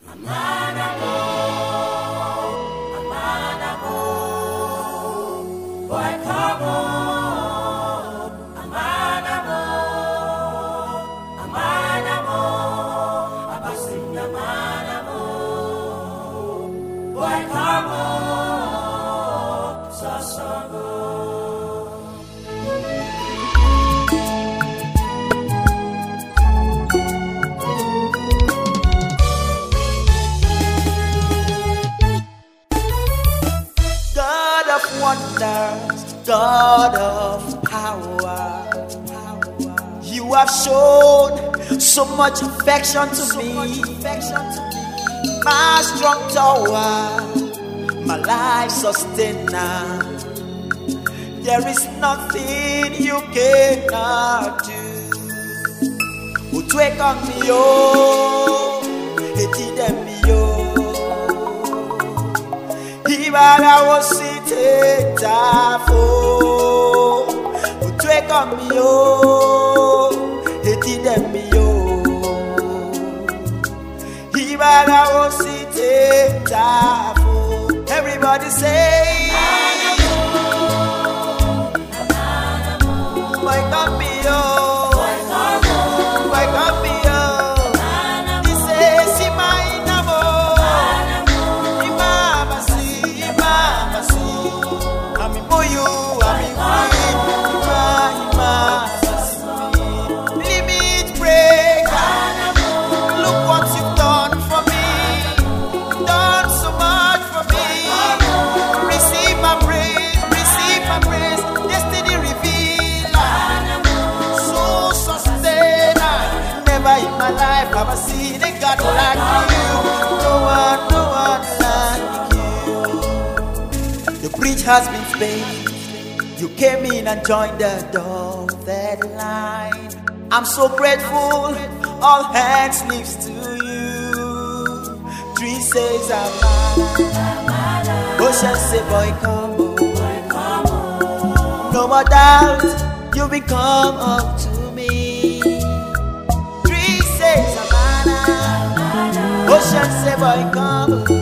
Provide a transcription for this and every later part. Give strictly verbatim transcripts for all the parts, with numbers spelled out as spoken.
Amanamo, Amanamo, boy come on, Amanamo, Amanamo, Abasin Amanamo, boy come on, Sasago. Wonders, God of power, you have shown so much affection to me, my strong tower, my life sustainer. There is nothing you cannot do. Utweka mi yo, etide mi yo. Ibara wosite tafo, utweka mi yo, etide mi yo. Ibara wosite tafo. Everybody say, Amanamo, Amanamo, my God me yo, my God me yo. This is my namo, Imama si, Imama si. Ami boyu, ami boyu, Imama si. Limit breaker, look what you've done for me, done so much for me. Receive my praise, receive my praise. Destiny revealer, soul sustainer. Never in my life have I seen a God like you. No one, no one like you. The bridge has been spanned. You came in and joined the dotted line. I'm so grateful. All hands lifts to you. Tree says Amana. Ocean say boy come on. No more doubt, you become up to me. Tree says Amana. Ocean say boy come on.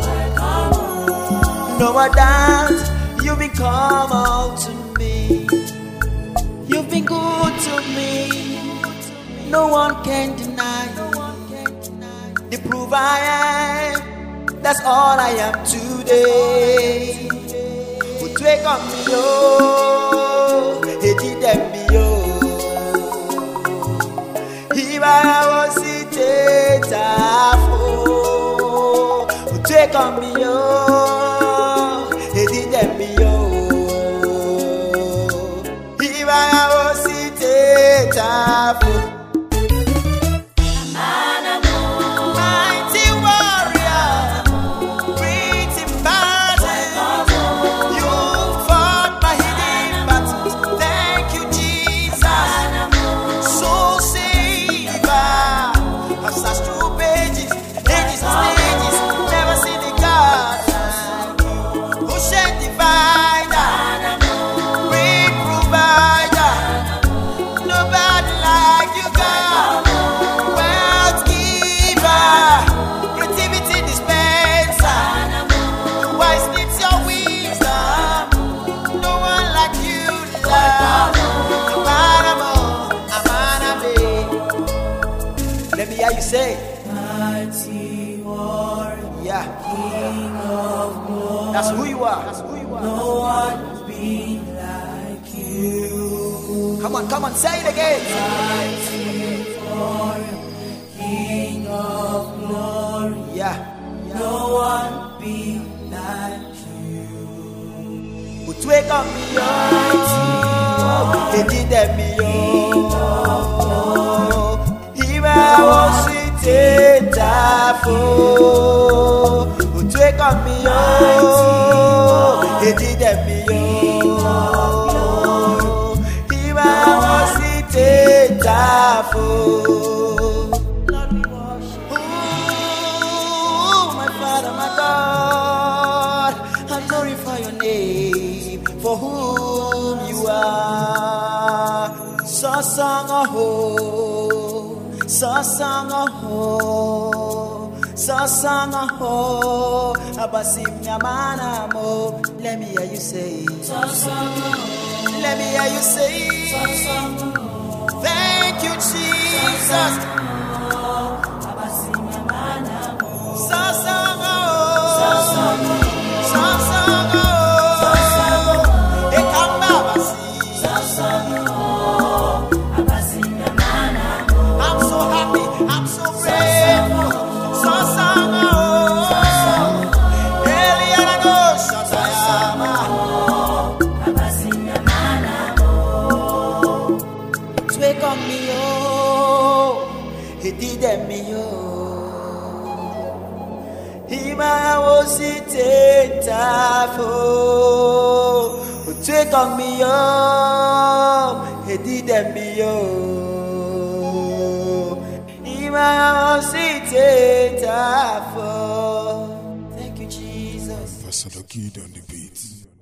No more doubt, you become up to me. You've been good to me. No one can deny. The proof I am, that's all I am today. Utweka on me yo, etide mi yo. Ibara wosite tafo. Utweka on me yo, etide mi yo. Ibara wosite tafo. Mighty warrior, great in battle, you fought my hidden battles. Thank you, Jesus. Soul saver, I've searched through pages, ages and stages, never seen a God like you. Ocean divider, great provider, nobody like you, God. Wealth giver, creativity dispenser, wise needs your wisdom. No one like you, love. Amanamo, Amaname. Let me hear you say, Mighty warrior, yeah. King of glory. That's who you are. That's who you are. No one be like you. Come on, come on, say it again. Mighty warrior, King of glory. Yeah. No one be like you. Utweka mi yo, etide mi yo. Ibara wosite tafo. Utweka mi yo, etide mi yo. Ibara wosite tafo. Lord, we worship. Ooh, my Father, my God, I glorify your name for whom you are. Sasang aho, sasang aho, Sasanga ho, abasim nyamana mo. Let me hear you say. Sasanga ho. Let me hear you say. Sasanga ho. Thank you, Jesus. Sasanga ho, abasim nyamana mo. Sasanga ho. Sasanga ho. Sasanga ho. Sasanga ho. Ekamba basi. Sasanga ho, abasim nyamana mo. I'm so happy. I'm so grateful. Sasanga ho, Eliana no Shatayama, Abasinya Manamo. Tweak on me, oh, he did me, oh. Hima was it tafo. Tweak on me, oh, he did me, oh. Thank you, Jesus. Ambassador Kid on the beat.